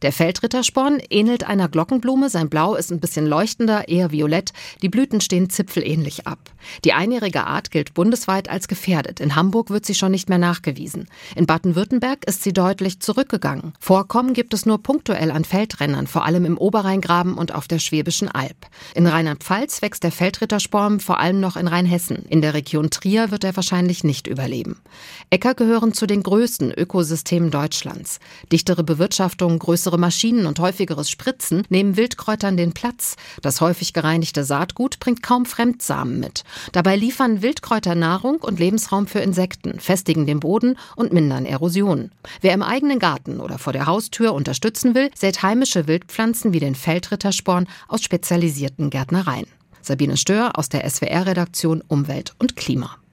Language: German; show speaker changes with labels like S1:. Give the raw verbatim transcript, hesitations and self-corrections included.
S1: Der Feldrittersporn ähnelt einer Glockenblume, sein Blau ist ein bisschen leuchtender, eher violett, die Blüten stehen zipfelähnlich ab. Die einjährige Art gilt bundesweit als gefährdet, in Hamburg wird sie schon nicht mehr nachgewiesen. In Baden-Württemberg ist sie deutlich zurückgegangen. Vorkommen gibt es nur punktuell an Feldrennern, vor allem im Oberrheingraben und auf der Schwäbischen Alb. In Rheinland-Pfalz wächst der Feldrittersporn vor allem noch in Rheinhessen. In der Region Trier wird er wahrscheinlich nicht überleben. Äcker gehören zu den größten Ökosystemen Deutschlands. Dichtere Bewirtschaftung, größere Maschinen und häufigeres Spritzen nehmen Wildkräutern den Platz. Das häufig gereinigte Saatgut bringt kaum Fremdsamen mit. Dabei liefern Wildkräuter Nahrung und Lebensraum für Insekten, festigen den Boden und mindern Erosion. Wer im eigenen Garten oder vor der Haustür unterstützen will, sät heimische Wildpflanzen wie den Feldrittersporn aus spezialisierten Gärtnereien. Sabine Stör aus der S W R-Redaktion Umwelt und Klima.